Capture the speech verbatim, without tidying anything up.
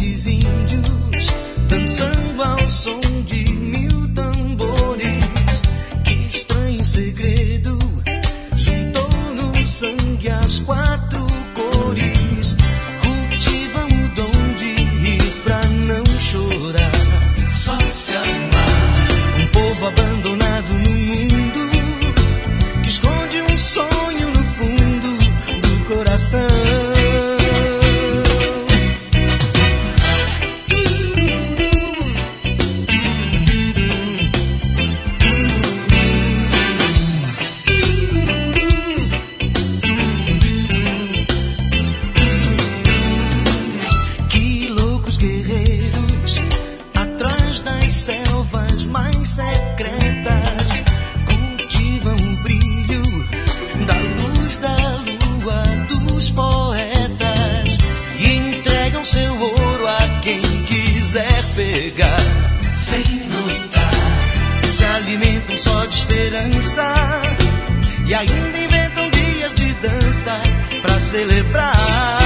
esses índios dançando ao som de mil tambores. Que estranho segredo juntou no sangue as quatro cores. Cultivam o dom de rir pra não chorar, só se amar. Um povo abandonado no mundo que esconde um sonho no fundo do coração. Selvas mais secretas cultivam o brilho da luz da lua dos poetas e entregam seu ouro a quem quiser pegar sem lutar. Se alimentam só de esperança e ainda inventam dias de dança pra celebrar.